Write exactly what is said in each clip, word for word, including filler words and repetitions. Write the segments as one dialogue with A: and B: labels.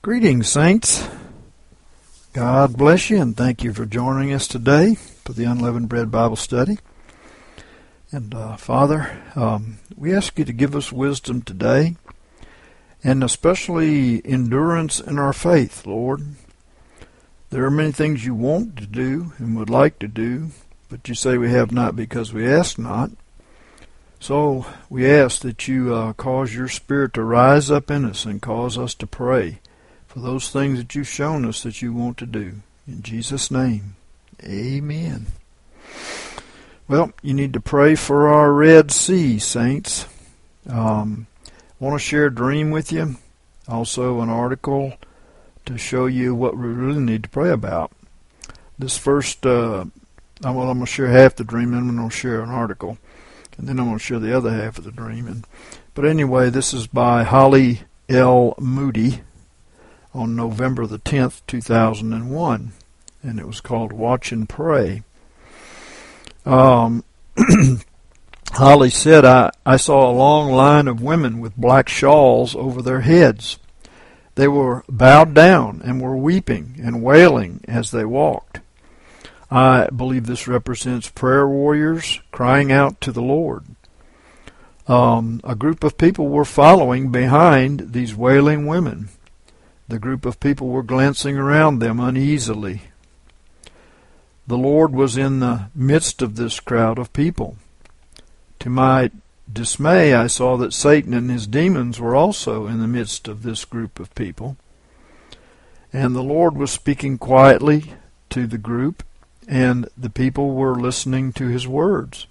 A: Greetings, saints. God bless you, and thank you for joining us today for the Unleavened Bread Bible Study. And uh, Father, um, we ask you to give us wisdom today, and especially endurance in our faith, Lord. There are many things you want to do and would like to do, but you say we have not because we ask not. So we ask that you uh, cause your Spirit to rise up in us and cause us to pray for those things that you've shown us that you want to do. In Jesus' name, amen. Well, you need to pray for our Red Sea, saints. Um, I want to share a dream with you. Also an article to show you what we really need to pray about. This first, uh, I'm, well, I'm going to share half the dream, and I'm going to share an article. And then I'm going to share the other half of the dream. And, but anyway, this is by Holly L. Moody on November the tenth, two thousand one. And it was called Watch and Pray. Um, Holly said, I, I saw a long line of women with black shawls over their heads. They were bowed down and were weeping and wailing as they walked. I believe this represents prayer warriors crying out to the Lord. Um, a group of people were following behind these wailing women. The group of people were glancing around them uneasily. The Lord was in the midst of this crowd of people. To my dismay, I saw that Satan and his demons were also in the midst of this group of people. And the Lord was speaking quietly to the group, and the people were listening to his words.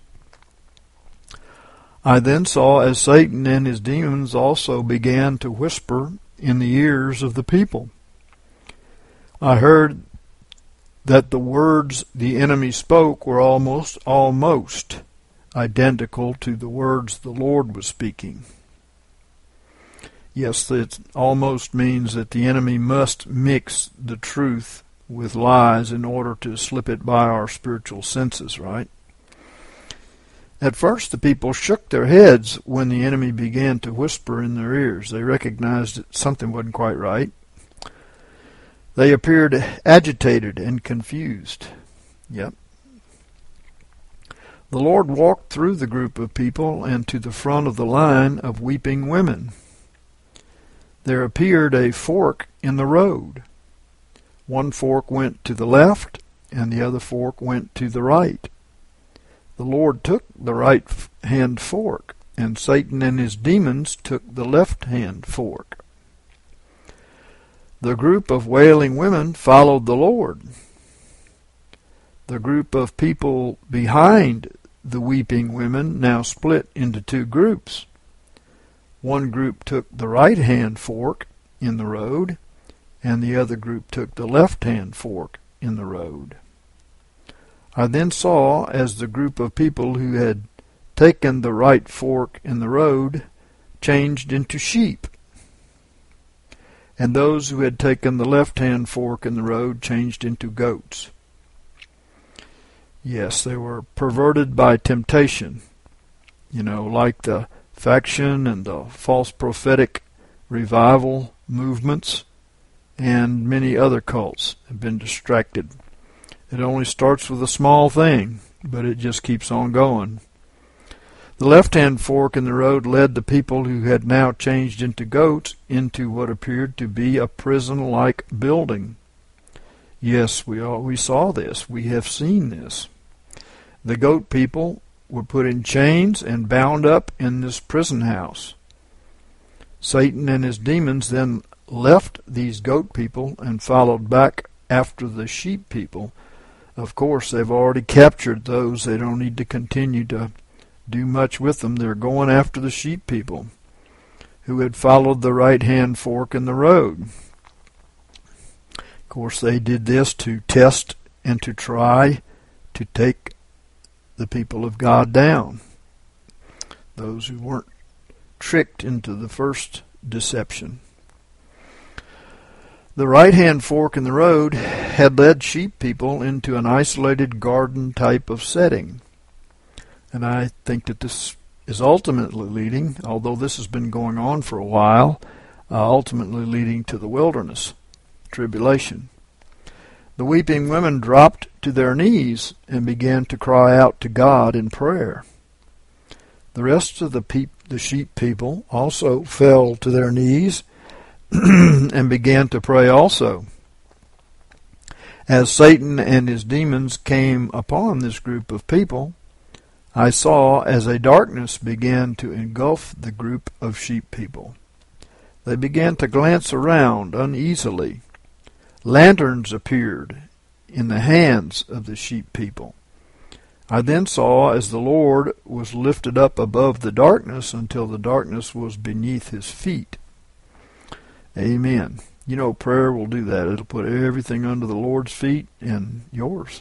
A: I then saw as Satan and his demons also began to whisper in the ears of the people. I heard that the words the enemy spoke were almost, almost identical to the words the Lord was speaking. Yes, it almost means that the enemy must mix the truth with lies in order to slip it by our spiritual senses, right? At first, the people shook their heads when the enemy began to whisper in their ears. They recognized that something wasn't quite right. They appeared agitated and confused. Yep. The Lord walked through the group of people and to the front of the line of weeping women. There appeared a fork in the road. One fork went to the left, and the other fork went to the right. The Lord took the right-hand fork, and Satan and his demons took the left-hand fork. The group of wailing women followed the Lord. The group of people behind the weeping women now split into two groups. One group took the right-hand fork in the road, and the other group took the left-hand fork in the road. I then saw as the group of people who had taken the right fork in the road changed into sheep, and those who had taken the left-hand fork in the road changed into goats. Yes, they were perverted by temptation, you know, like the faction and the false prophetic revival movements, and many other cults have been distracted. It only starts with a small thing, but it just keeps on going. The left-hand fork in the road led the people who had now changed into goats into what appeared to be a prison-like building. Yes, we all, we saw this. We have seen this. The goat people were put in chains and bound up in this prison house. Satan and his demons then left these goat people and followed back after the sheep people. Of course, they've already captured those. They don't need to continue to do much with them. They're going after the sheep people who had followed the right-hand fork in the road. Of course, they did this to test and to try to take the people of God down, those who weren't tricked into the first deception. The right-hand fork in the road had led sheep people into an isolated garden type of setting. And I think that this is ultimately leading, although this has been going on for a while, uh, ultimately leading to the wilderness tribulation. The weeping women dropped to their knees and began to cry out to God in prayer. The rest of the, peop- the sheep people also fell to their knees and began to pray also. As Satan and his demons came upon this group of people, I saw as a darkness began to engulf the group of sheep people. They began to glance around uneasily. Lanterns appeared in the hands of the sheep people. I then saw as the Lord was lifted up above the darkness until the darkness was beneath his feet. Amen. You know, prayer will do that. It'll put everything under the Lord's feet and yours.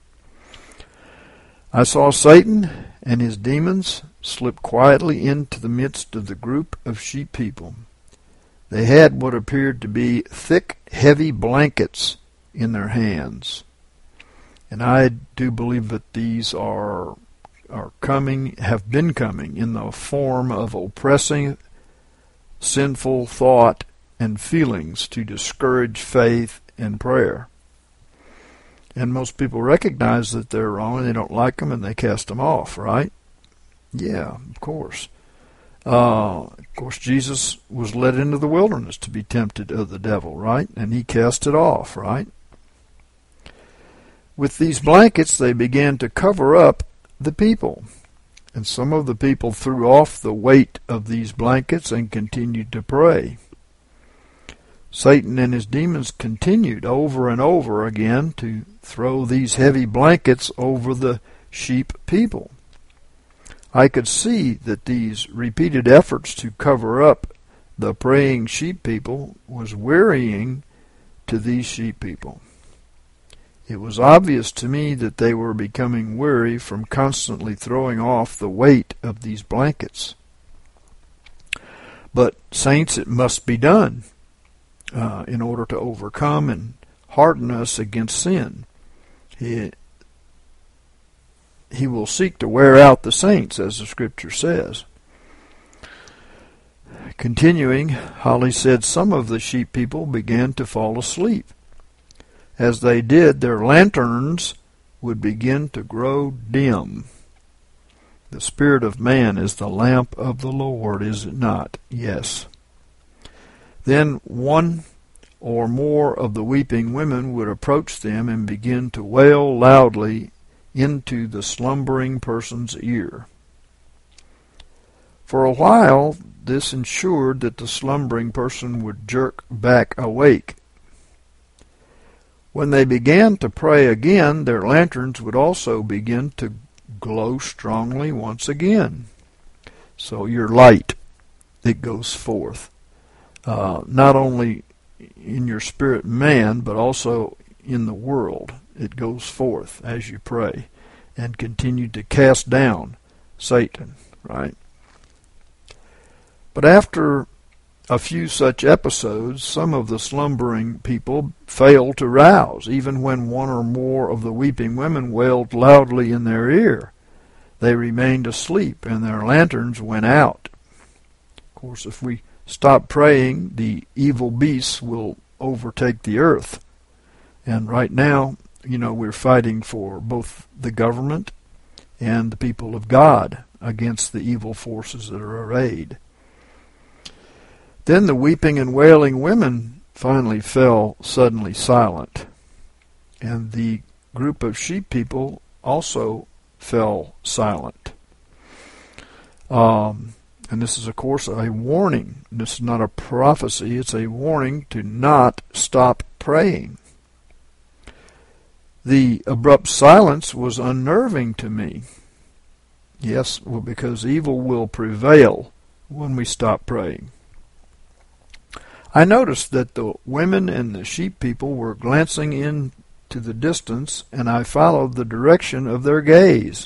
A: I saw Satan and his demons slip quietly into the midst of the group of sheep people. They had what appeared to be thick, heavy blankets in their hands. And I do believe that these are are coming, have been coming in the form of oppressing, sinful thought and feelings to discourage faith and prayer. And most people recognize that they're wrong and they don't like them and they cast them off, right? Yeah, of course. Uh, of course, Jesus was led into the wilderness to be tempted of the devil, right? And he cast it off, right? With these blankets, they began to cover up the people. And some of the people threw off the weight of these blankets and continued to pray. Satan and his demons continued over and over again to throw these heavy blankets over the sheep people. I could see that these repeated efforts to cover up the praying sheep people was wearying to these sheep people. It was obvious to me that they were becoming weary from constantly throwing off the weight of these blankets. But, saints, it must be done uh, in order to overcome and harden us against sin. He, he will seek to wear out the saints, as the Scripture says. Continuing, Holly said some of the sheep people began to fall asleep. As they did, their lanterns would begin to grow dim. The spirit of man is the lamp of the Lord, is it not? Yes. Then one or more of the weeping women would approach them and begin to wail loudly into the slumbering person's ear. For a while, this ensured that the slumbering person would jerk back awake. When they began to pray again, their lanterns would also begin to glow strongly once again. So your light, it goes forth, uh, not only in your spirit man, but also in the world. It goes forth as you pray and continue to cast down Satan, right? But after a few such episodes, some of the slumbering people failed to rouse, even when one or more of the weeping women wailed loudly in their ear. They remained asleep, and their lanterns went out. Of course, if we stop praying, the evil beasts will overtake the earth. And right now, you know, we're fighting for both the government and the people of God against the evil forces that are arrayed. Then the weeping and wailing women finally fell suddenly silent, and the group of sheep people also fell silent. Um, and this is, of course, a warning. This is not a prophecy. It's a warning to not stop praying. The abrupt silence was unnerving to me. Yes, well, because evil will prevail when we stop praying. I noticed that the women and the sheep people were glancing into the distance, and I followed the direction of their gaze.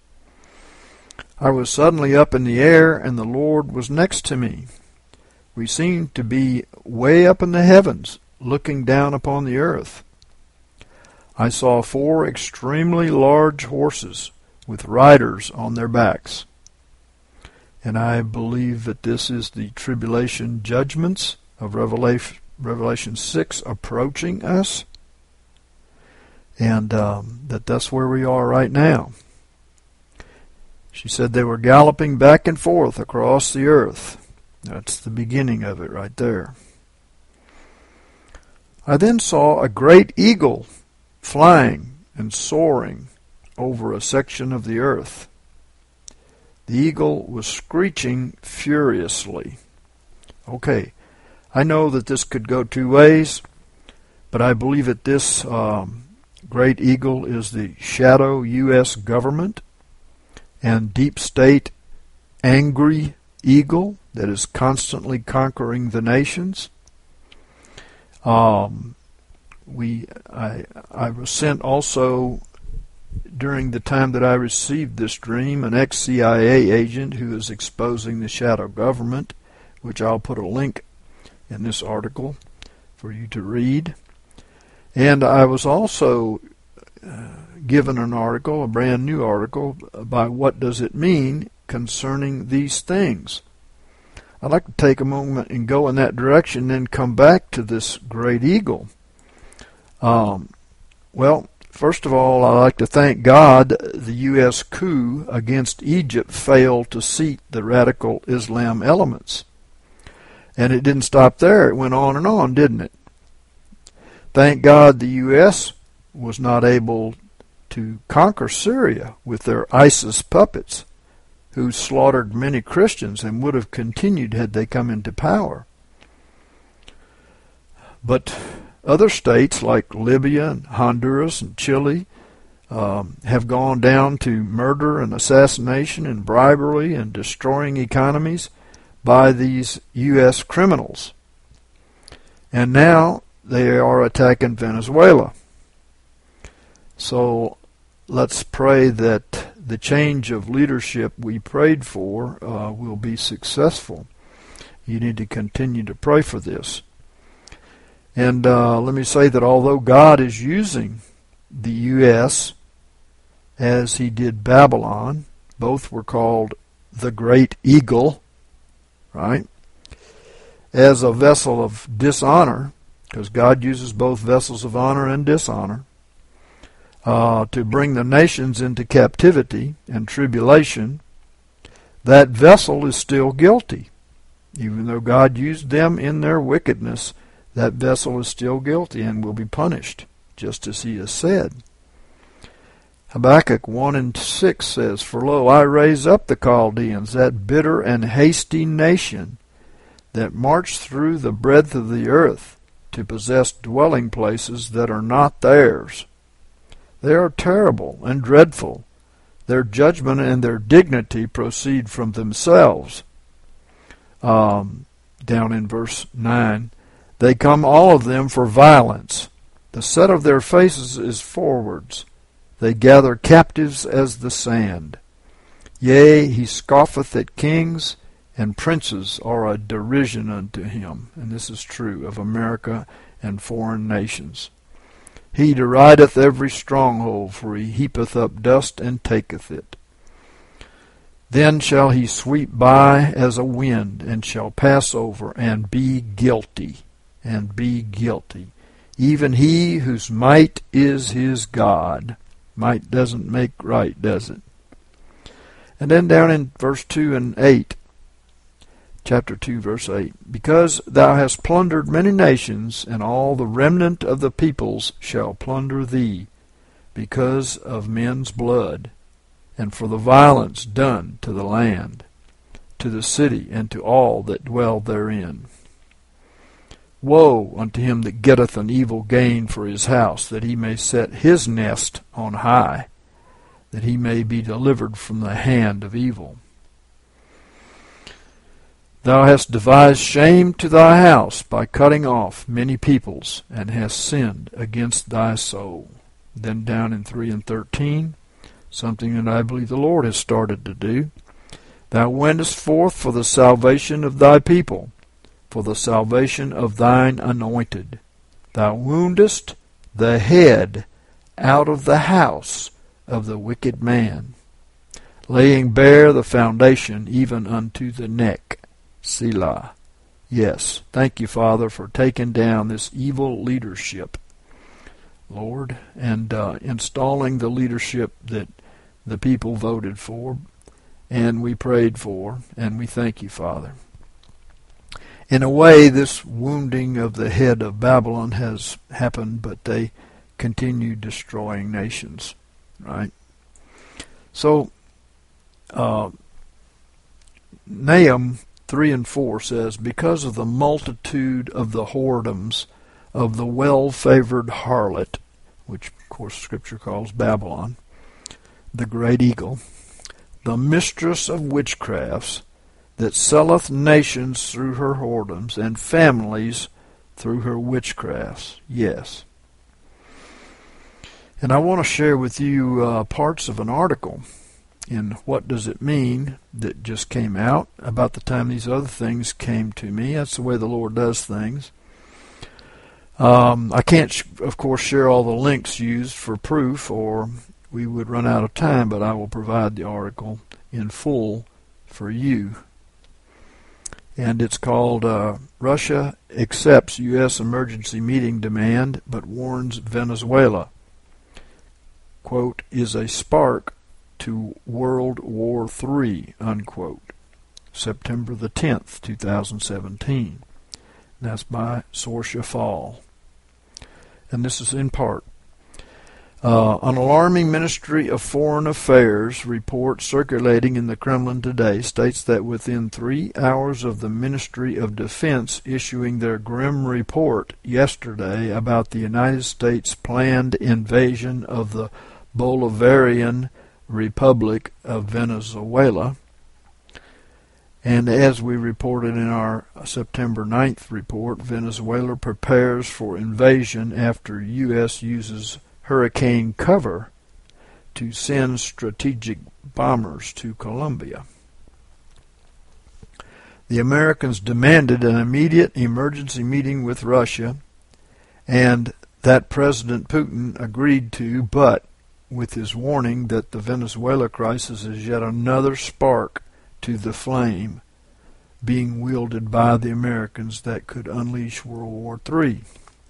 A: I was suddenly up in the air, and the Lord was next to me. We seemed to be way up in the heavens, looking down upon the earth. I saw four extremely large horses with riders on their backs. And I believe that this is the tribulation judgments of Revelation, Revelation six approaching us, and um, that that's where we are right now. She said they were galloping back and forth across the earth. That's the beginning of it right there. I then saw a great eagle flying and soaring over a section of the earth. The eagle was screeching furiously. Okay, I know that this could go two ways, but I believe that this um, great eagle is the shadow U S government and deep state angry eagle that is constantly conquering the nations. Um, we, I, I was sent also during the time that I received this dream an ex-C I A agent who is exposing the shadow government, which I'll put a link in this article for you to read. And I was also uh, given an article, a brand new article, by What Does It Mean Concerning These Things. I'd like to take a moment and go in that direction, then come back to this great eagle. Um, well, first of all, I'd like to thank God the U S coup against Egypt failed to seat the radical Islam elements. And it didn't stop there. It went on and on, didn't it? Thank God the U S was not able to conquer Syria with their ISIS puppets, who slaughtered many Christians and would have continued had they come into power. But other states like Libya and Honduras and Chile um, have gone down to murder and assassination and bribery and destroying economies by these U S criminals. And now they are attacking Venezuela. So let's pray that the change of leadership we prayed for uh, will be successful. You need to continue to pray for this. And uh, let me say that although God is using the U S as he did Babylon, both were called the Great Eagle, right, as a vessel of dishonor, because God uses both vessels of honor and dishonor, uh, to bring the nations into captivity and tribulation, that vessel is still guilty. Even though God used them in their wickedness, that vessel is still guilty and will be punished, just as he has said. Habakkuk one and six says, For lo, I raise up the Chaldeans, that bitter and hasty nation, that march through the breadth of the earth, to possess dwelling places that are not theirs. They are terrible and dreadful. Their judgment and their dignity proceed from themselves. Um, down in verse nine, they come all of them for violence. The set of their faces is forwards. They gather captives as the sand. Yea, he scoffeth at kings, and princes are a derision unto him. And this is true of America and foreign nations. He derideth every stronghold, for he heapeth up dust and taketh it. Then shall he sweep by as a wind, and shall pass over, and be guilty, and be guilty. Even he whose might is his God. Might doesn't make right, does it? And then down in verse two and eight, chapter two, verse eight, Because thou hast plundered many nations, and all the remnant of the peoples shall plunder thee, because of men's blood, and for the violence done to the land, to the city, and to all that dwell therein. Woe unto him that getteth an evil gain for his house, that he may set his nest on high, that he may be delivered from the hand of evil. Thou hast devised shame to thy house by cutting off many peoples, and hast sinned against thy soul. Then down in three and thirteen, something that I believe the Lord has started to do. Thou wentest forth for the salvation of thy people, for the salvation of thine anointed. Thou woundest the head out of the house of the wicked man, laying bare the foundation even unto the neck. Selah. Yes, thank you, Father, for taking down this evil leadership, Lord, and uh, installing the leadership that the people voted for and we prayed for, and we thank you, Father. In a way, this wounding of the head of Babylon has happened, but they continue destroying nations, right? So, uh, Nahum three and four says, because of the multitude of the whoredoms of the well-favored harlot, which of course Scripture calls Babylon, the great eagle, the mistress of witchcrafts, that selleth nations through her whoredoms, and families through her witchcrafts. Yes. And I want to share with you uh, parts of an article in What Does It Mean that just came out about the time these other things came to me. That's the way the Lord does things. Um, I can't, sh- of course, share all the links used for proof, or we would run out of time, but I will provide the article in full for you. And it's called uh, Russia Accepts U S Emergency Meeting Demand but Warns Venezuela, quote, is a spark to World War Three, unquote. September the tenth, two thousand seventeen. That's by Sorcia Fall. And this is in part. Uh, an alarming Ministry of Foreign Affairs report circulating in the Kremlin today states that within three hours of the Ministry of Defense issuing their grim report yesterday about the United States' planned invasion of the Bolivarian Republic of Venezuela, and as we reported in our September ninth report, Venezuela prepares for invasion after U S uses hurricane cover to send strategic bombers to Colombia. The Americans demanded an immediate emergency meeting with Russia, and that President Putin agreed to, but with his warning that the Venezuela crisis is yet another spark to the flame being wielded by the Americans that could unleash World War Three.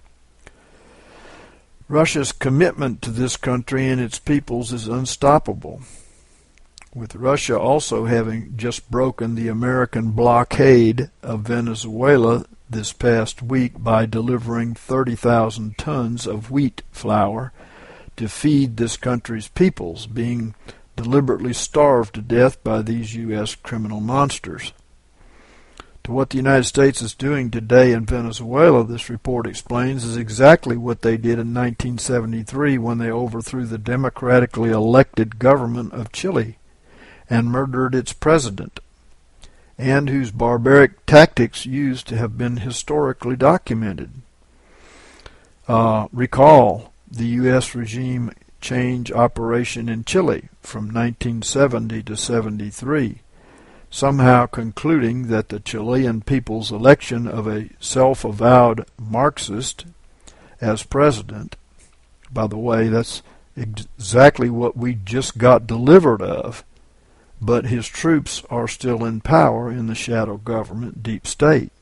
A: Russia's commitment to this country and its peoples is unstoppable, with Russia also having just broken the American blockade of Venezuela this past week by delivering thirty thousand tons of wheat flour to feed this country's peoples, being deliberately starved to death by these U S criminal monsters. To what the United States is doing today in Venezuela, this report explains, is exactly what they did in nineteen seventy-three when they overthrew the democratically elected government of Chile and murdered its president, and whose barbaric tactics used to have been historically documented. Uh, recall the U S regime change operation in Chile from nineteen seventy to seventy-three, somehow concluding that the Chilean people's election of a self-avowed Marxist as president, by the way, that's exactly what we just got delivered of, but his troops are still in power in the shadow government, deep state.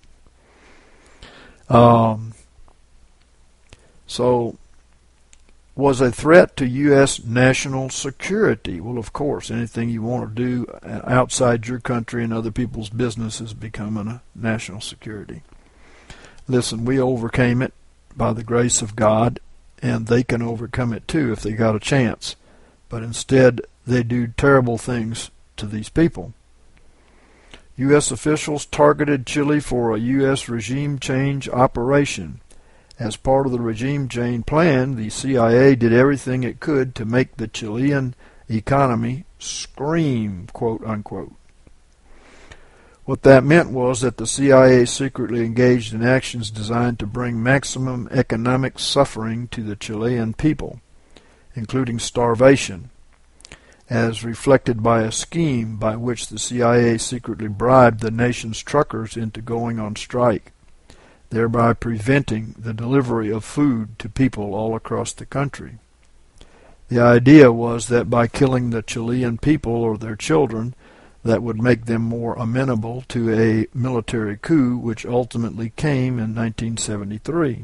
A: Um, so, was a threat to U S national security. Well, of course, anything you want to do outside your country and other people's business is becoming a national security. Listen, we overcame it by the grace of God, and they can overcome it too if they got a chance. But instead, they do terrible things to these people. U S officials targeted Chile for a U S regime change operation. As part of the regime change plan, the C I A did everything it could to make the Chilean economy scream, quote unquote. What that meant was that the C I A secretly engaged in actions designed to bring maximum economic suffering to the Chilean people, including starvation, as reflected by a scheme by which the C I A secretly bribed the nation's truckers into going on strike, thereby preventing the delivery of food to people all across the country. The idea was that by killing the Chilean people or their children, that would make them more amenable to a military coup, which ultimately came in nineteen seventy-three.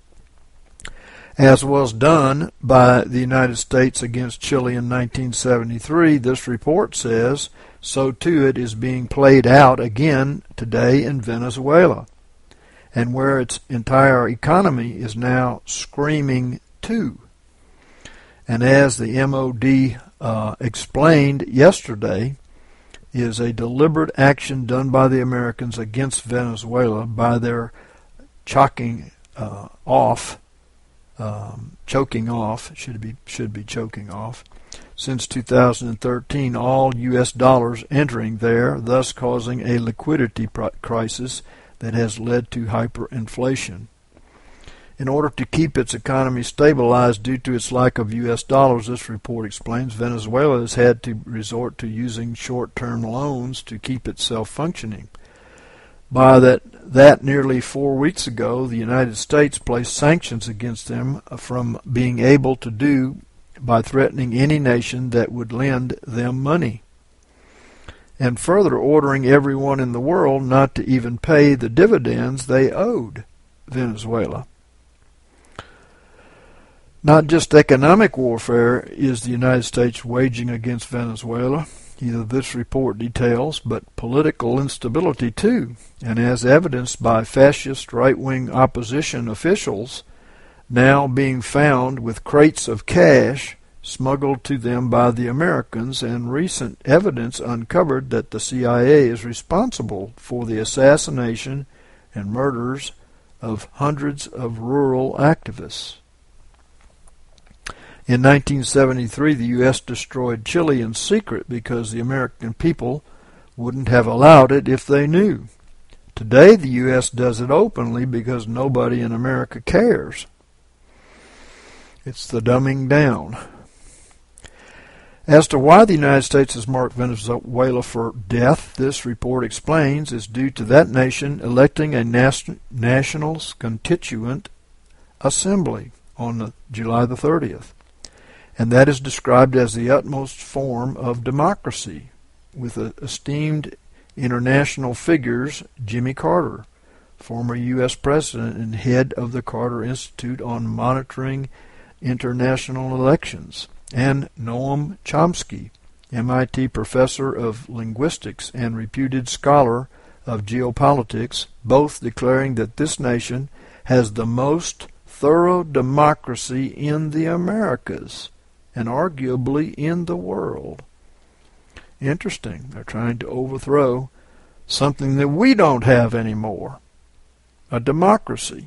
A: As was done by the United States against Chile in nineteen seventy-three, this report says, so too it is being played out again today in Venezuela, and where its entire economy is now screaming too. And as the M O D uh, explained yesterday, is a deliberate action done by the Americans against Venezuela by their choking uh, off, um, choking off, should be should be choking off, since two thousand thirteen, all U S dollars entering there, thus causing a liquidity crisis that has led to hyperinflation. In order to keep its economy stabilized due to its lack of U S dollars, this report explains, Venezuela has had to resort to using short-term loans to keep itself functioning. By that, that nearly four weeks ago, the United States placed sanctions against them from being able to do by threatening any nation that would lend them money, and further ordering everyone in the world not to even pay the dividends they owed Venezuela. Not just economic warfare is the United States waging against Venezuela, either this report details, but political instability too, and as evidenced by fascist right-wing opposition officials now being found with crates of cash smuggled to them by the Americans, and recent evidence uncovered that the C I A is responsible for the assassination and murders of hundreds of rural activists. In nineteen seventy-three, the U S destroyed Chile in secret because the American people wouldn't have allowed it if they knew. Today, the U S does it openly because nobody in America cares. It's the dumbing down. As to why the United States has marked Venezuela for death, this report explains, is due to that nation electing a nas- national constituent assembly on the, July the thirtieth. And that is described as the utmost form of democracy, with esteemed international figures Jimmy Carter, former U S President and head of the Carter Institute on Monitoring International Elections, and Noam Chomsky, M I T professor of linguistics and reputed scholar of geopolitics, both declaring that this nation has the most thorough democracy in the Americas, and arguably in the world. Interesting. They're trying to overthrow something that we don't have anymore, a democracy.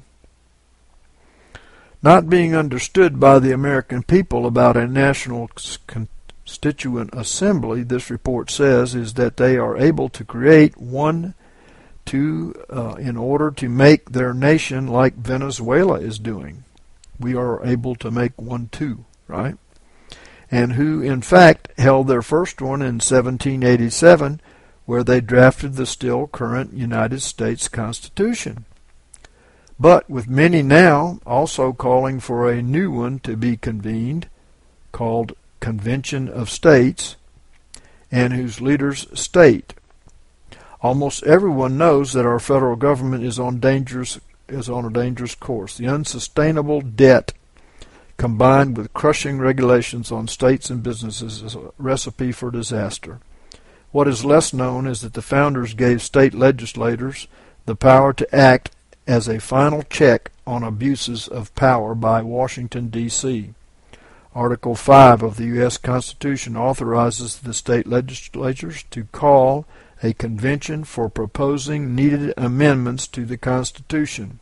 A: Not being understood by the American people about a national constituent assembly, this report says, is that they are able to create one to uh, in order to make their nation like Venezuela is doing. We are able to make one too, right? And who in fact held their first one in seventeen eighty-seven, where they drafted the still current United States Constitution. But with many now also calling for a new one to be convened, called Convention of States, and whose leaders state, almost everyone knows that our federal government is on dangerous is on a dangerous course. The unsustainable debt combined with crushing regulations on states and businesses is a recipe for disaster. What is less known is that the founders gave state legislators the power to act as a final check on abuses of power by Washington, D C Article five of the U S Constitution authorizes the state legislatures to call a convention for proposing needed amendments to the Constitution.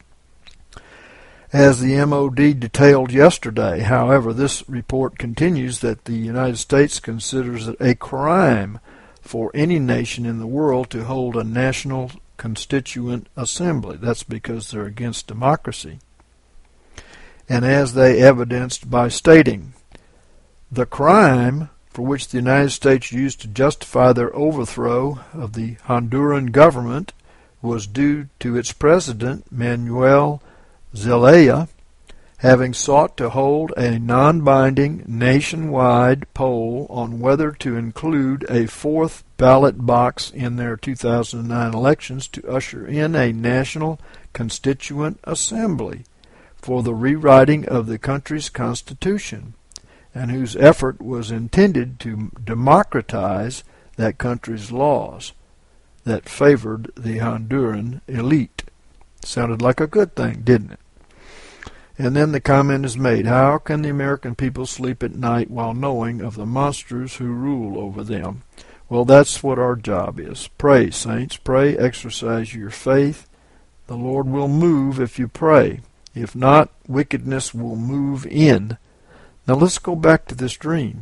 A: As the M O D detailed yesterday, however, this report continues that the United States considers it a crime for any nation in the world to hold a national constituent assembly. That's because they're against democracy. And as they evidenced by stating, the crime for which the United States used to justify their overthrow of the Honduran government was due to its president, Manuel Zelaya, having sought to hold a non-binding nationwide poll on whether to include a fourth ballot box in their two thousand nine elections to usher in a national constituent assembly for the rewriting of the country's constitution, and whose effort was intended to democratize that country's laws that favored the Honduran elite. Sounded like a good thing, didn't it? And then the comment is made, how can the American people sleep at night while knowing of the monsters who rule over them? Well, that's what our job is. Pray, saints, pray, exercise your faith. The Lord will move if you pray. If not, wickedness will move in. Now let's go back to this dream.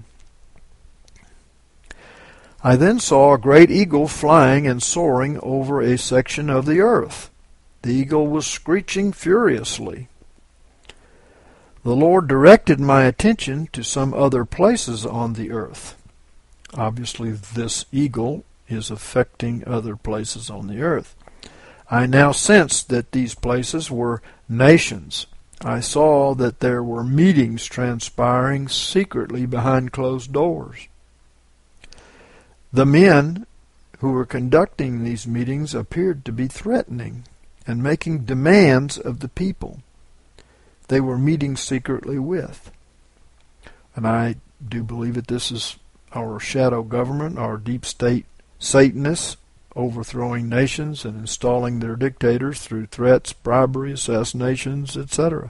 A: I then saw a great eagle flying and soaring over a section of the earth. The eagle was screeching furiously. The Lord directed my attention to some other places on the earth. Obviously, this eagle is affecting other places on the earth. I now sensed that these places were nations. I saw that there were meetings transpiring secretly behind closed doors. The men who were conducting these meetings appeared to be threatening and making demands of the people they were meeting secretly with. And I do believe that this is our shadow government, our deep state Satanists, overthrowing nations and installing their dictators through threats, bribery, assassinations, et cetera.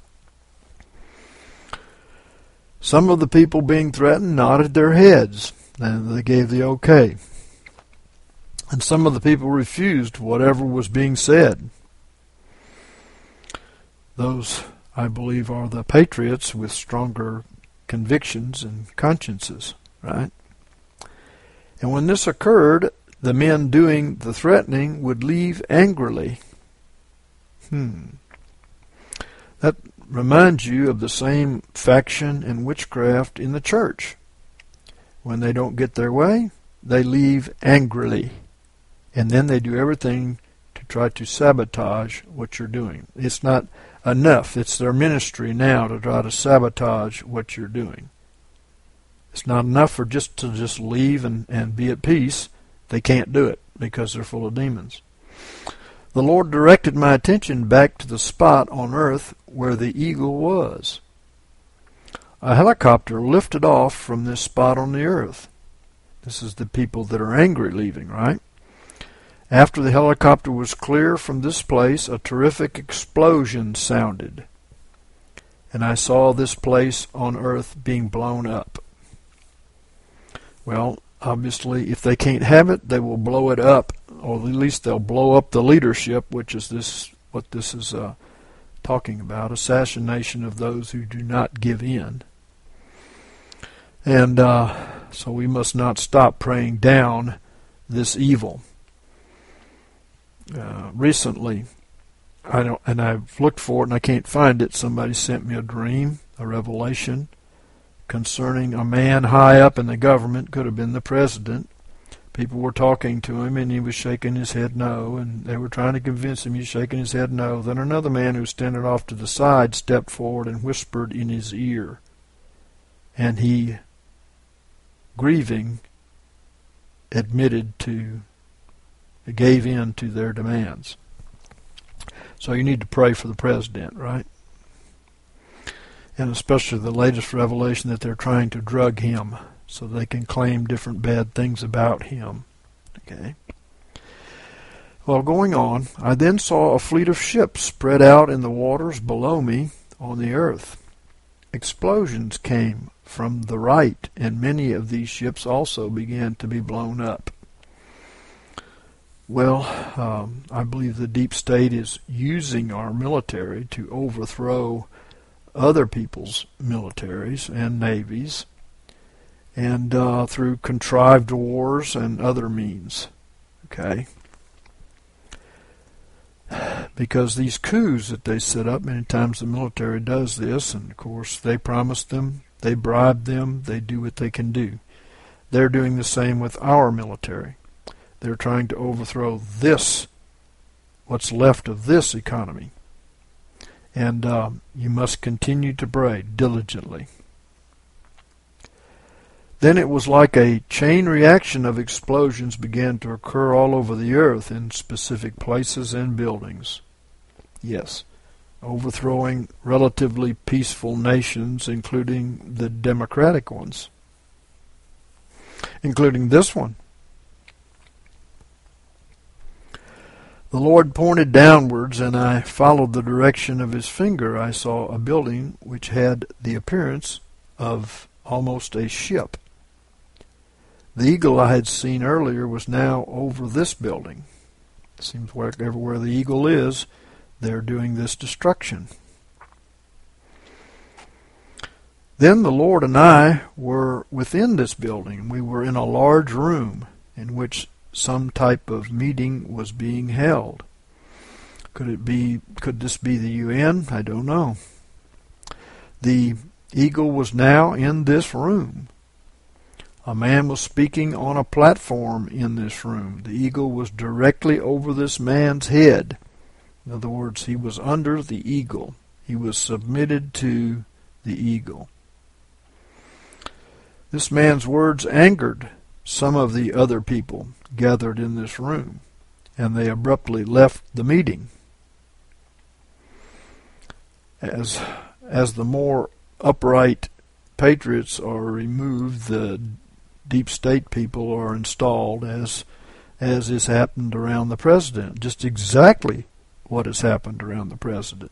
A: Some of the people being threatened nodded their heads, and they gave the okay. And some of the people refused whatever was being said. Those, I believe, are the patriots with stronger convictions and consciences, right? And when this occurred, the men doing the threatening would leave angrily. Hmm. That reminds you of the same faction and witchcraft in the church. When they don't get their way, they leave angrily. And then they do everything to try to sabotage what you're doing. It's not enough. It's their ministry now to try to sabotage what you're doing. It's not enough for just to just leave and, and be at peace. They can't do it because they're full of demons. The Lord directed my attention back to the spot on earth where the eagle was. A helicopter lifted off from this spot on the earth. This is the people that are angry leaving, right? After the helicopter was clear from this place, a terrific explosion sounded, and I saw this place on earth being blown up. Well, obviously, if they can't have it, they will blow it up, or at least they'll blow up the leadership, which is this what this is uh, talking about, assassination of those who do not give in. And uh, so we must not stop praying down this evil. Uh, recently, I don't, and I've looked for it and I can't find it. Somebody sent me a dream, a revelation, concerning a man high up in the government, could have been the president. People were talking to him and he was shaking his head no, and they were trying to convince him, he's shaking his head no. Then another man who was standing off to the side stepped forward and whispered in his ear, and he, grieving, admitted to, gave in to their demands. So you need to pray for the president, right? And especially the latest revelation that they're trying to drug him so they can claim different bad things about him. Okay. Well, going on, I then saw a fleet of ships spread out in the waters below me on the earth. Explosions came from the right, and many of these ships also began to be blown up. Well, um, I believe the deep state is using our military to overthrow other people's militaries and navies, and uh, through contrived wars and other means. Okay? Because these coups that they set up, many times the military does this, and of course they promise them, they bribe them, they do what they can do. They're doing the same with our military. They're trying to overthrow this, what's left of this economy. and um, you must continue to pray diligently. Then it was like a chain reaction of explosions began to occur all over the earth in specific places and buildings. Yes, overthrowing relatively peaceful nations, including the democratic ones, including this one. The Lord pointed downwards, and I followed the direction of his finger. I saw a building which had the appearance of almost a ship. The eagle I had seen earlier was now over this building. It seems like everywhere the eagle is, they're doing this destruction. Then the Lord and I were within this building. We were in a large room in which some type of meeting was being held. Could it be, could this be the U N? I don't know. The eagle was now in this room. A man was speaking on a platform in this room. The eagle was directly over this man's head. In other words, he was under the eagle. He was submitted to the eagle. This man's words angered some of the other people gathered in this room, and they abruptly left the meeting. As, as the more upright patriots are removed, the deep state people are installed, as as has happened around the president. Just exactly what has happened around the president.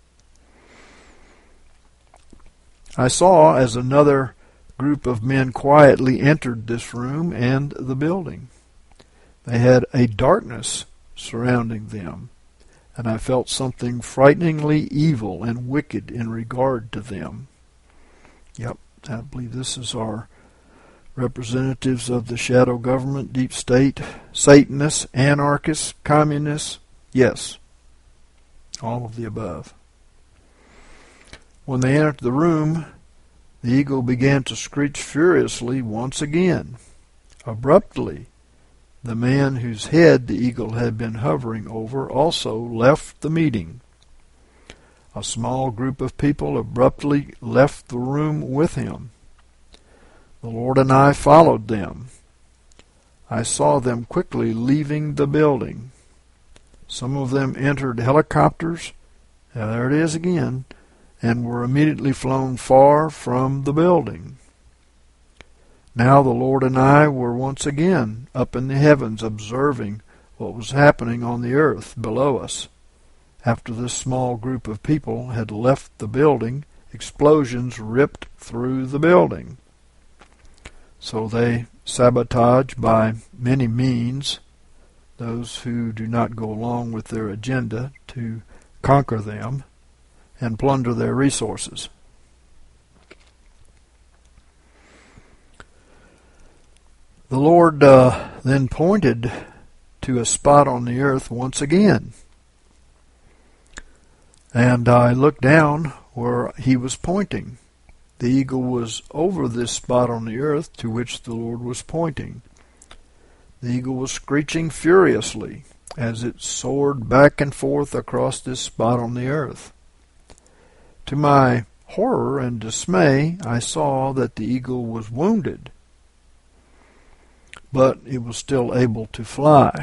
A: I saw as another group of men quietly entered this room and the building. They had a darkness surrounding them, and I felt something frighteningly evil and wicked in regard to them. Yep, I believe this is our representatives of the shadow government, deep state, Satanists, anarchists, communists. Yes, all of the above. When they entered the room, the eagle began to screech furiously once again. Abruptly, the man whose head the eagle had been hovering over also left the meeting. A small group of people abruptly left the room with him. The Lord and I followed them. I saw them quickly leaving the building. Some of them entered helicopters, and there it is again, and were immediately flown far from the building. Now the Lord and I were once again up in the heavens observing what was happening on the earth below us. After this small group of people had left the building, explosions ripped through the building. So they sabotage by many means those who do not go along with their agenda to conquer them and plunder their resources. The Lord uh, then pointed to a spot on the earth once again. And I looked down where he was pointing. The eagle was over this spot on the earth to which the Lord was pointing. The eagle was screeching furiously as it soared back and forth across this spot on the earth. To my horror and dismay, I saw that the eagle was wounded, but it was still able to fly.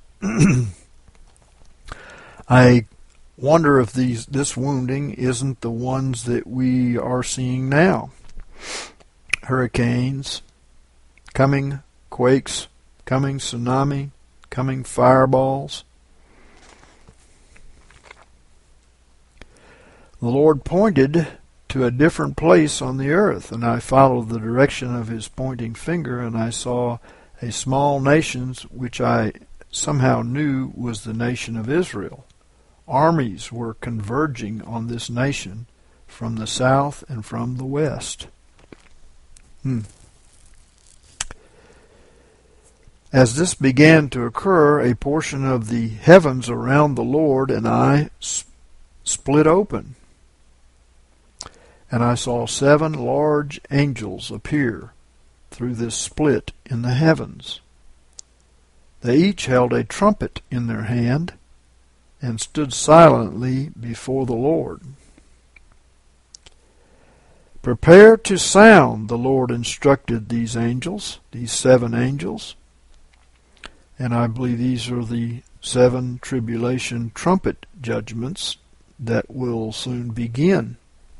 A: I wonder if these this wounding isn't the ones that we are seeing now. Hurricanes, coming quakes, coming tsunami, coming fireballs. The Lord pointed to a different place on the earth, and I followed the direction of his pointing finger, and I saw a small nation which I somehow knew was the nation of Israel. Armies were converging on this nation from the south and from the west. Hmm. As this began to occur, a portion of the heavens around the Lord and I sp- split open, and I saw seven large angels appear through this split in the heavens. They each held a trumpet in their hand, and stood silently before the Lord. Prepare to sound, the Lord instructed these angels, these seven angels. And I believe these are the seven tribulation trumpet judgments that will soon begin.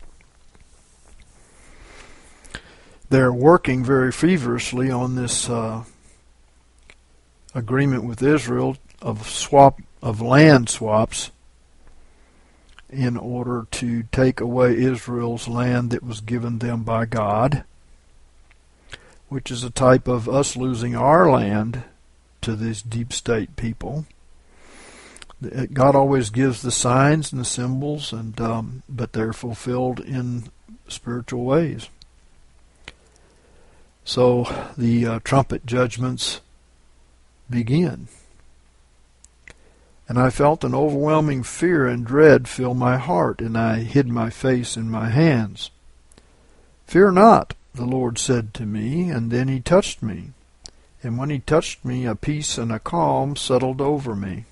A: They're working very feverishly on this uh, agreement with Israel of swap of land swaps in order to take away Israel's land that was given them by God, which is a type of us losing our land to these deep state people. God always gives the signs and the symbols, and um, but they're fulfilled in spiritual ways. So the uh, trumpet judgments begin. And I felt an overwhelming fear and dread fill my heart, and I hid my face in my hands. Fear not, the Lord said to me, and then he touched me. And when he touched me, a peace and a calm settled over me.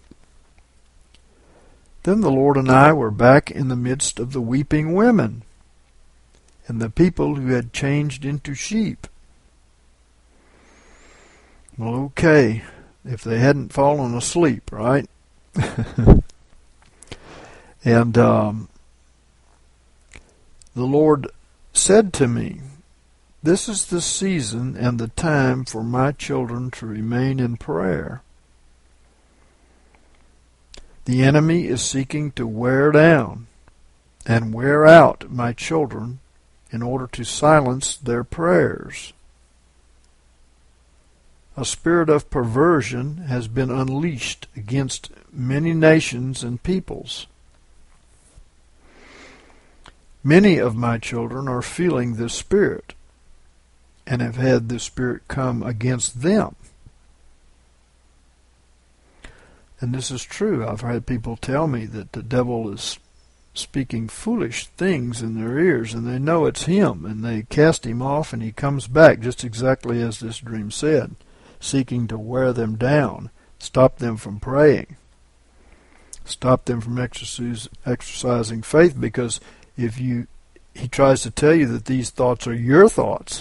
A: Then the Lord and I were back in the midst of the weeping women, and the people who had changed into sheep. Well, okay, if they hadn't fallen asleep, right? And um, the Lord said to me, this is the season and the time for my children to remain in prayer. The enemy is seeking to wear down and wear out my children in order to silence their prayers. A spirit of perversion has been unleashed against many nations and peoples. Many of my children are feeling this spirit and have had this spirit come against them. And this is true. I've had people tell me that the devil is speaking foolish things in their ears, and they know it's him, and they cast him off, and he comes back just exactly as this dream said, seeking to wear them down, stop them from praying, stop them from exercise, exercising faith, because if you, he tries to tell you that these thoughts are your thoughts,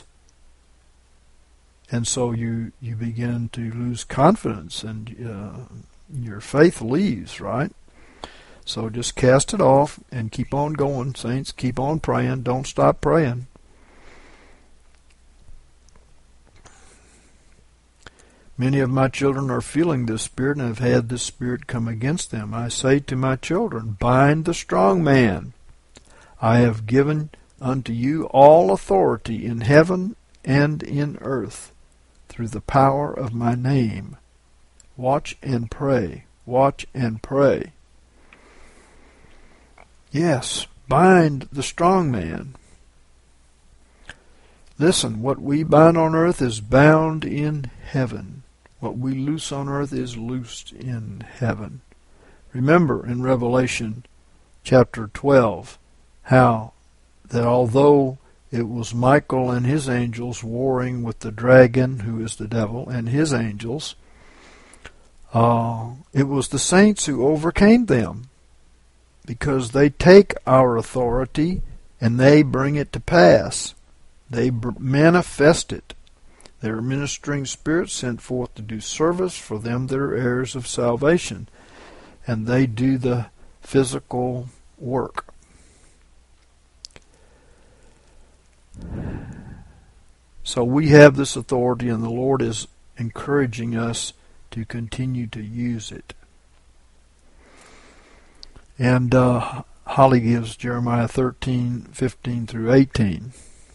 A: and so you, you begin to lose confidence, and uh, your faith leaves, right? So just cast it off and keep on going, saints. Keep on praying. Don't stop praying. Many of my children are feeling this spirit and have had this spirit come against them. I say to my children, bind the strong man. I have given unto you all authority in heaven and in earth through the power of my name. Watch and pray. Watch and pray. Yes, bind the strong man. Listen, what we bind on earth is bound in heaven. What we loose on earth is loosed in heaven. Remember in Revelation chapter twelve how that although it was Michael and his angels warring with the dragon, who is the devil, and his angels, uh, it was the saints who overcame them, because they take our authority and they bring it to pass. They manifest it. They are ministering spirits sent forth to do service for them that are heirs of salvation. And they do the physical work. So we have this authority, and the Lord is encouraging us to continue to use it. And uh, Holly gives Jeremiah thirteen, fifteen through eighteen.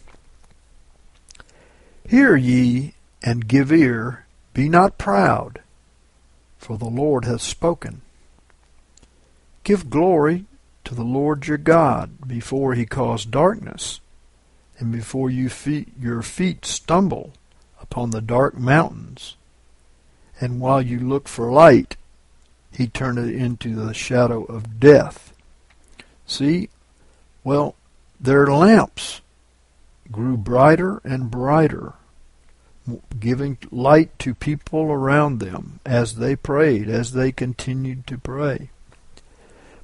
A: Hear ye, and give ear, be not proud, for the Lord hath spoken. Give glory to the Lord your God, before he cause darkness, and before you feet, your feet stumble upon the dark mountains. And while you look for light, he turned it into the shadow of death. See, well, their lamps grew brighter and brighter, giving light to people around them as they prayed, as they continued to pray.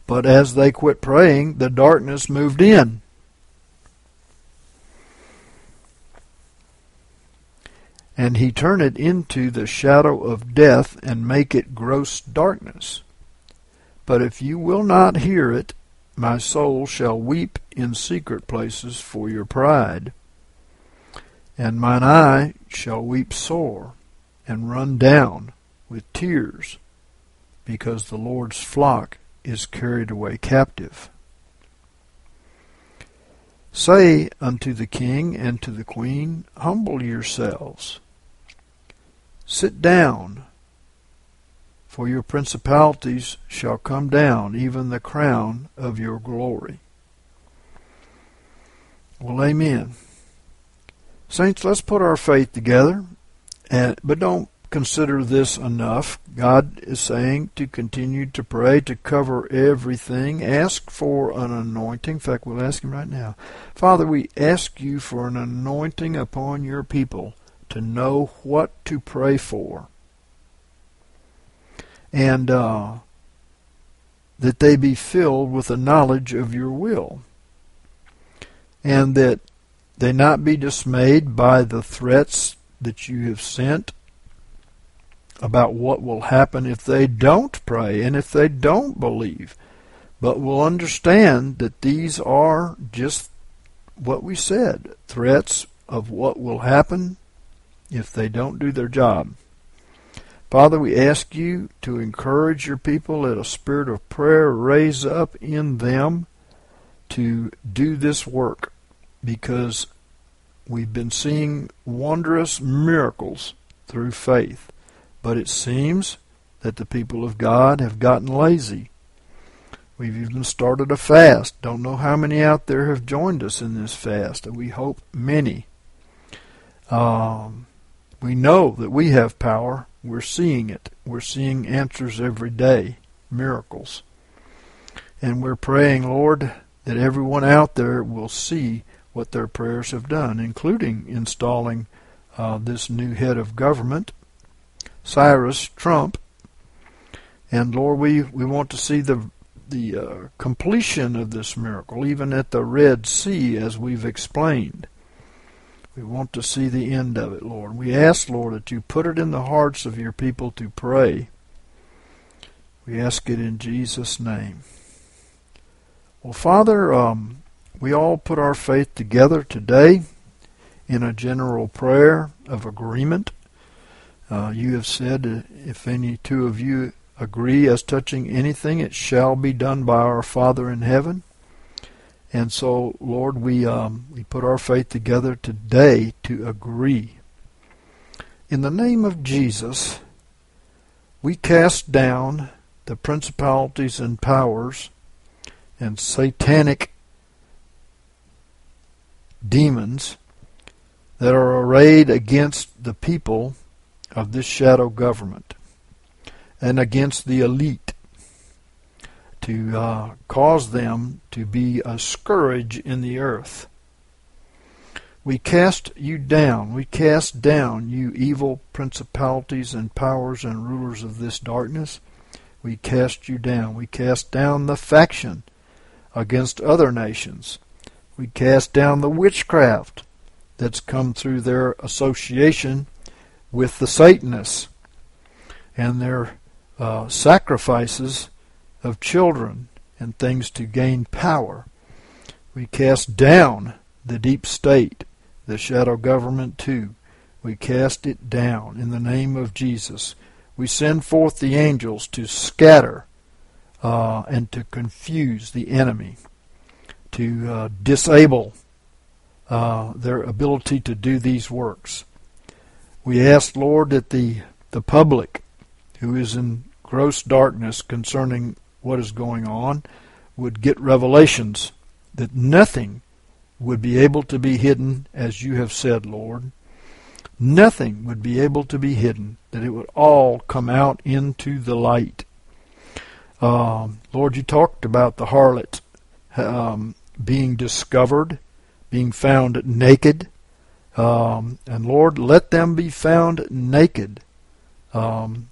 A: But as they quit praying, the darkness moved in. And he turn it into the shadow of death and make it gross darkness. But if you will not hear it, my soul shall weep in secret places for your pride. And mine eye shall weep sore, and run down with tears, because the Lord's flock is carried away captive. Say unto the king and to the queen, humble yourselves. Sit down, for your principalities shall come down, even the crown of your glory. Well, amen. Saints, let's put our faith together, and but don't consider this enough. God is saying to continue to pray, to cover everything. Ask for an anointing. In fact, we'll ask him right now. Father, we ask you for an anointing upon your people to know what to pray for. And uh, that they be filled with the knowledge of your will. And that they not be dismayed by the threats that you have sent about what will happen if they don't pray and if they don't believe, but will understand that these are just what we said, threats of what will happen if they don't do their job. Father, we ask you to encourage your people, let a spirit of prayer raise up in them to do this work, because we've been seeing wondrous miracles through faith, but it seems that the people of God have gotten lazy. We've even started a fast. Don't know how many out there have joined us in this fast. We hope many. Um, we know that we have power. We're seeing it. We're seeing answers every day, miracles. And we're praying, Lord, that everyone out there will see what their prayers have done, including installing uh, this new head of government, Cyrus Trump. And Lord, we, we want to see the the uh, completion of this miracle, even at the Red Sea, as we've explained. We want to see the end of it, Lord. We ask, Lord, that you put it in the hearts of your people to pray. We ask it in Jesus' name. Well, Father, um, we all put our faith together today in a general prayer of agreement. Uh, you have said, uh, if any two of you agree as touching anything, it shall be done by our Father in heaven. And so, Lord, we um, we put our faith together today to agree. In the name of Jesus, we cast down the principalities and powers and satanic demons that are arrayed against the people of this shadow government and against the elite, to uh, cause them to be a scourge in the earth. We cast you down. We cast down you evil principalities and powers and rulers of this darkness. We cast you down. We cast down the faction against other nations. We cast down the witchcraft that's come through their association with the Satanists and their uh, sacrifices of children and things to gain power. We cast down the deep state, the shadow government too. We cast it down in the name of Jesus. We send forth the angels to scatter uh, and to confuse the enemy, to uh, disable uh, their ability to do these works. We ask, Lord, that the, the public who is in gross darkness concerning what is going on would get revelations that nothing would be able to be hidden, as you have said, Lord. Nothing would be able to be hidden, that it would all come out into the light. Um, Lord, you talked about the harlot um, being discovered, being found naked. Um, and Lord, let them be found naked. Um,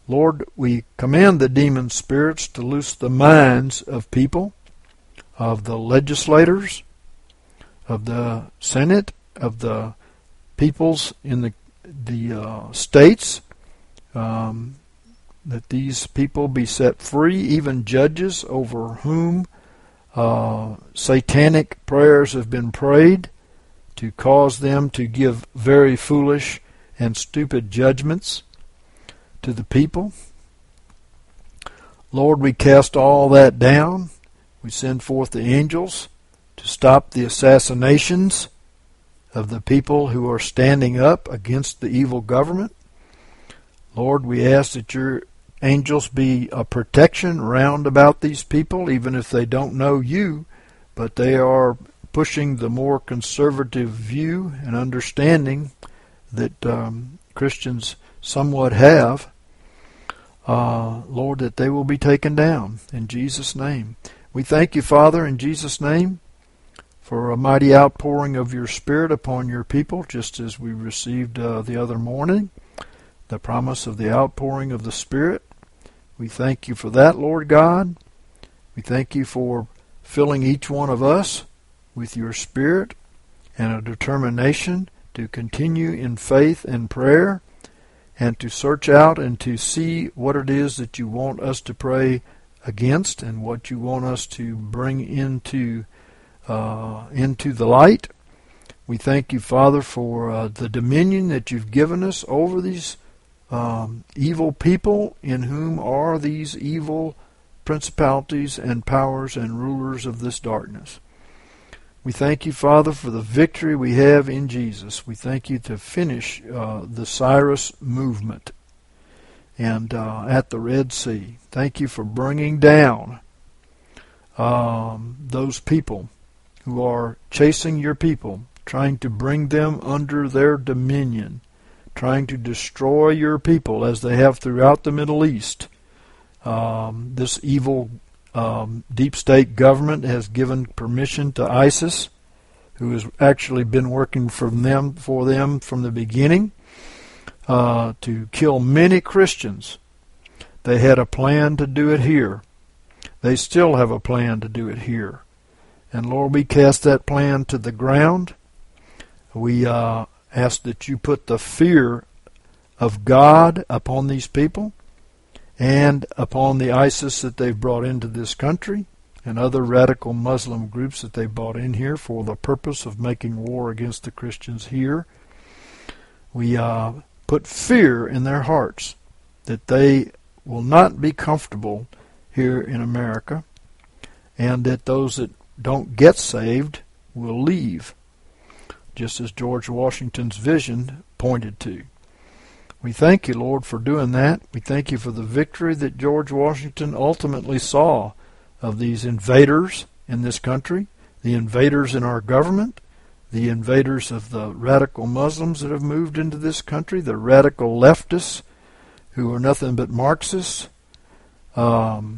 A: Lord, we command the demon spirits to loose the minds of people, of the legislators, of the Senate, of the peoples in the the uh, states, um, that these people be set free, even judges over whom uh, satanic prayers have been prayed to cause them to give very foolish and stupid judgments to the people. Lord, we cast all that down. We send forth the angels to stop the assassinations of the people who are standing up against the evil government. Lord, we ask that your angels be a protection round about these people, even if they don't know you, but they are pushing the more conservative view and understanding that um, Christians somewhat have. Uh, Lord, that they will be taken down in Jesus' name. We thank you, Father, in Jesus' name, for a mighty outpouring of your Spirit upon your people, just as we received uh, the other morning, the promise of the outpouring of the Spirit. We thank you for that, Lord God. We thank you for filling each one of us with your Spirit and a determination to continue in faith and prayer and to search out and to see what it is that you want us to pray against and what you want us to bring into uh, into the light. We thank you, Father, for uh, the dominion that you've given us over these um, evil people, in whom are these evil principalities and powers and rulers of this darkness. We thank you, Father, for the victory we have in Jesus. We thank you to finish uh, the Cyrus movement and uh, at the Red Sea. Thank you for bringing down um, those people who are chasing your people, trying to bring them under their dominion, trying to destroy your people as they have throughout the Middle East. Um, this evil um, deep state government has given permission to ISIS, who has actually been working from them for them from the beginning, uh, to kill many Christians. They had a plan to do it here. They still have a plan to do it here. And Lord, we cast that plan to the ground. We uh, ask that you put the fear of God upon these people and upon the ISIS that they've brought into this country and other radical Muslim groups that they've brought in here for the purpose of making war against the Christians here. We uh, put fear in their hearts that they will not be comfortable here in America, and that those that don't get saved will leave, just as George Washington's vision pointed to. We thank you, Lord, for doing that. We thank you for the victory that George Washington ultimately saw of these invaders in this country, the invaders in our government, the invaders of the radical Muslims that have moved into this country, the radical leftists who are nothing but Marxists, um,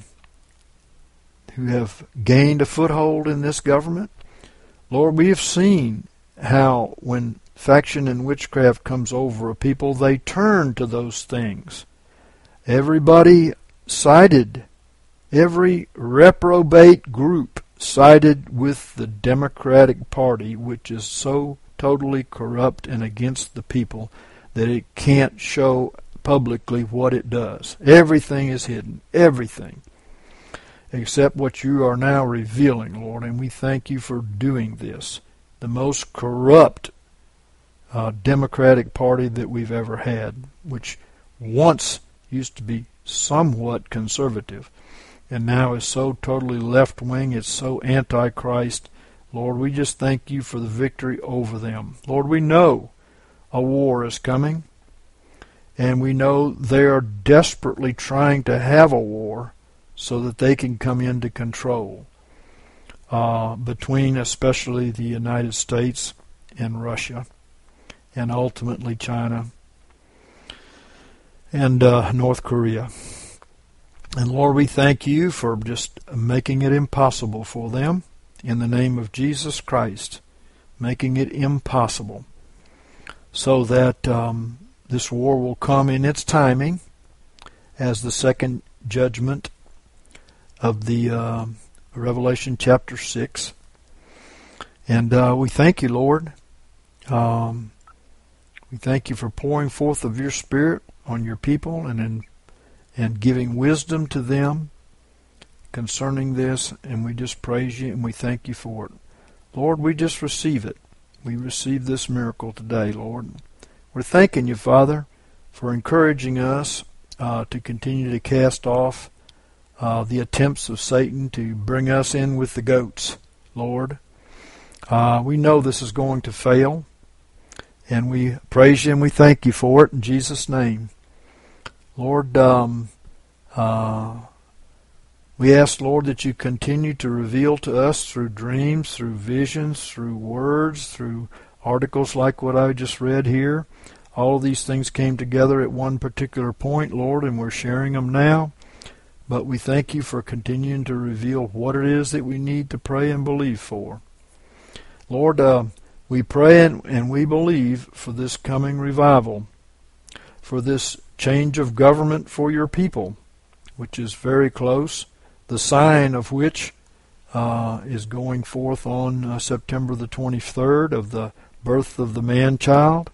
A: who have gained a foothold in this government. Lord, we have seen how when faction and witchcraft comes over a people, they turn to those things. Everybody sided, every reprobate group sided with the Democratic Party, which is so totally corrupt and against the people that it can't show publicly what it does. Everything is hidden, everything, except what you are now revealing, Lord, and we thank you for doing this. The most corrupt uh, Democratic Party that we've ever had, which once used to be somewhat conservative, and now is so totally left-wing, it's so anti-Christ. Lord, we just thank you for the victory over them. Lord, we know a war is coming, and we know they are desperately trying to have a war so that they can come into control uh, between especially the United States and Russia, and ultimately China and uh, North Korea. And Lord, we thank you for just making it impossible for them in the name of Jesus Christ, making it impossible so that um, this war will come in its timing, as the second judgment of the uh, Revelation chapter six. And uh, we thank you, Lord. Um, we thank you for pouring forth of your Spirit on your people and in, and giving wisdom to them concerning this. And we just praise you and we thank you for it. Lord, we just receive it. We receive this miracle today, Lord. We're thanking you, Father, for encouraging us uh, to continue to cast off uh, the attempts of Satan to bring us in with the goats, Lord. Uh, we know this is going to fail, and we praise you and we thank you for it in Jesus' name. Lord, um, uh, we ask, Lord, that you continue to reveal to us through dreams, through visions, through words, through articles like what I just read here. All of these things came together at one particular point, Lord, and we're sharing them now. But we thank you for continuing to reveal what it is that we need to pray and believe for. Lord, uh, we pray and, and we believe for this coming revival, for this change of government for your people, which is very close, the sign of which uh, is going forth on uh, September the twenty-third of the birth of the man-child.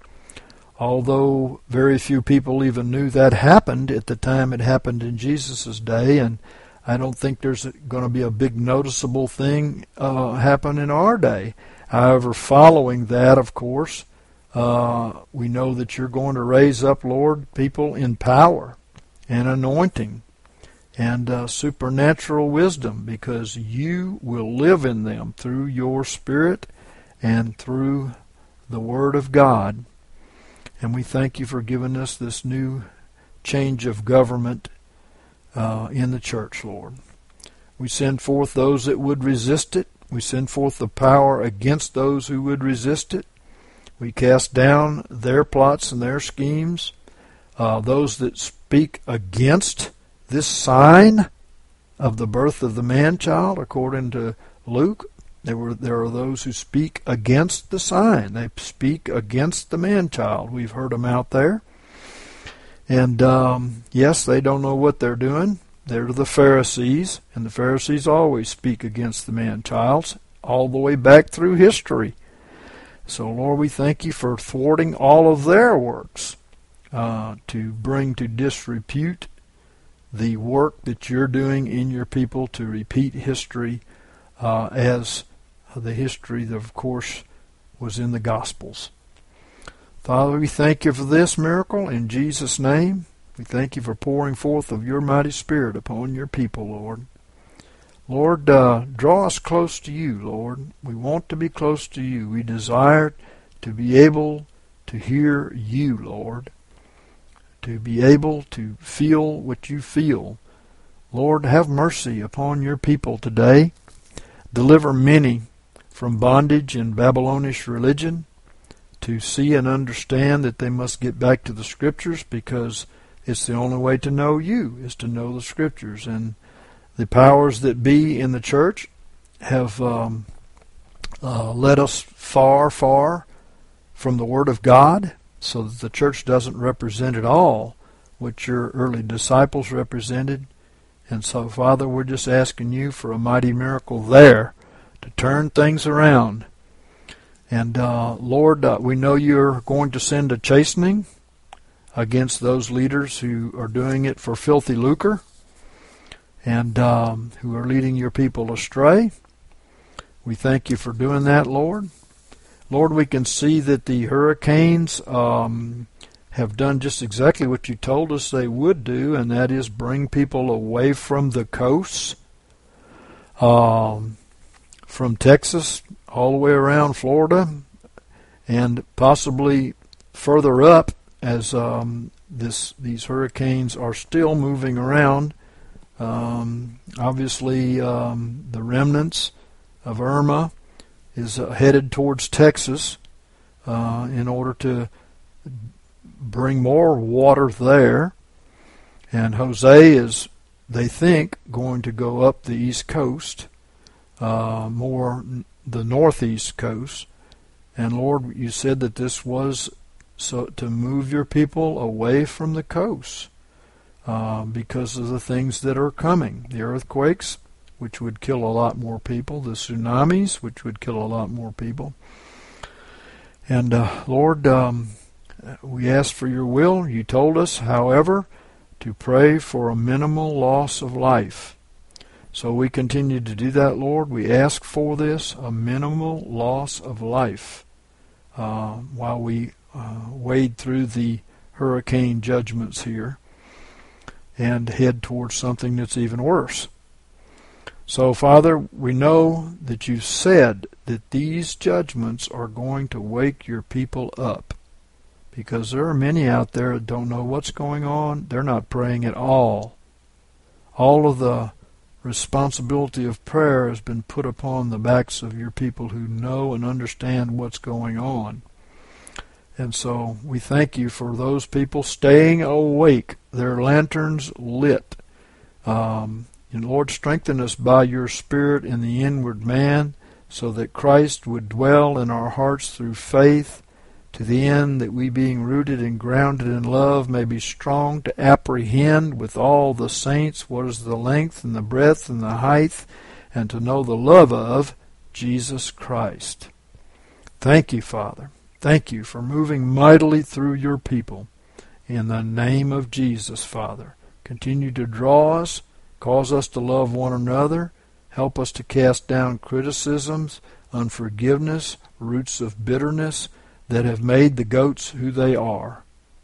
A: Although very few people even knew that happened at the time it happened in Jesus' day, and I don't think there's going to be a big noticeable thing uh, happen in our day. However, following that, of course, uh, we know that you're going to raise up, Lord, people in power and anointing and uh, supernatural wisdom, because you will live in them through your Spirit and through the Word of God. And we thank you for giving us this new change of government uh, in the church, Lord. We send forth those that would resist it. We send forth the power against those who would resist it. We cast down their plots and their schemes. Uh, those that speak against this sign of the birth of the man-child, according to Luke, There were there are those who speak against the sign. They speak against the man-child. We've heard them out there. And um, yes, they don't know what they're doing. They're the Pharisees, and the Pharisees always speak against the man-child all the way back through history. So, Lord, we thank you for thwarting all of their works uh, to bring to disrepute the work that you're doing in your people to repeat history uh, as the history that, of course, was in the Gospels. Father, we thank you for this miracle in Jesus' name. We thank you for pouring forth of your mighty Spirit upon your people, Lord. Lord, uh, draw us close to you, Lord. We want to be close to you. We desire to be able to hear you, Lord, to be able to feel what you feel. Lord, have mercy upon your people today. Deliver many from bondage and Babylonish religion to see and understand that they must get back to the Scriptures, because it's the only way to know you is to know the Scriptures. And the powers that be in the church have um, uh, led us far, far from the Word of God, so that the church doesn't represent at all what your early disciples represented. And so, Father, we're just asking you for a mighty miracle there to turn things around. And, uh, Lord, uh, we know you're going to send a chastening against those leaders who are doing it for filthy lucre and um, who are leading your people astray. We thank you for doing that, Lord. Lord, we can see that the hurricanes um, have done just exactly what you told us they would do, and that is bring people away from the coasts, um, from Texas all the way around Florida, and possibly further up, as um, this these hurricanes are still moving around. Um, obviously, um, the remnants of Irma is uh, headed towards Texas uh, in order to bring more water there. And Jose is, they think, going to go up the east coast, uh, more the northeast coast. And Lord, you said that this was so to move your people away from the coast, uh, because of the things that are coming. The earthquakes, which would kill a lot more people. The tsunamis, which would kill a lot more people. And uh, Lord, um, we ask for your will. You told us, however, to pray for a minimal loss of life. So we continue to do that, Lord. We ask for this, a minimal loss of life, uh, while we uh, wade through the hurricane judgments here and head towards something that's even worse. So, Father, we know that you said that these judgments are going to wake your people up, because there are many out there that don't know what's going on. They're not praying at all. All of the responsibility of prayer has been put upon the backs of your people who know and understand what's going on. And so we thank you for those people staying awake, their lanterns lit. Um, and Lord, strengthen us by your Spirit in the inward man, so that Christ would dwell in our hearts through faith, to the end that we, being rooted and grounded in love, may be strong to apprehend with all the saints what is the length and the breadth and the height, and to know the love of Jesus Christ. Thank you, Father. Thank you for moving mightily through your people. In the name of Jesus, Father, continue to draw us, cause us to love one another, help us to cast down criticisms, unforgiveness, roots of bitterness that have made the goats who they are,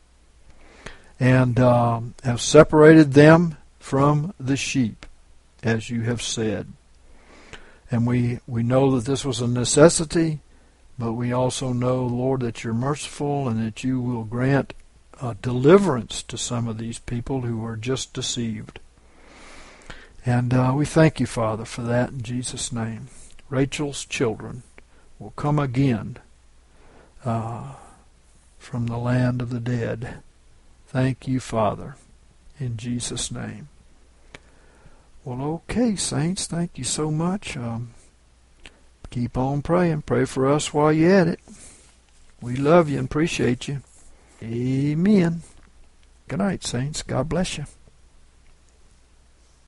A: and um, have separated them from the sheep, as you have said. And we, we know that this was a necessity, but we also know, Lord, that you're merciful and that you will grant uh, deliverance to some of these people who are just deceived. And uh, we thank you, Father, for that in Jesus' name. Rachel's children will come again uh, from the land of the dead. Thank you, Father, in Jesus' name. Well, okay, saints, thank you so much. Um, keep on praying. Pray for us while you're at it. We love you and appreciate you. Amen. Good night, saints. God bless you.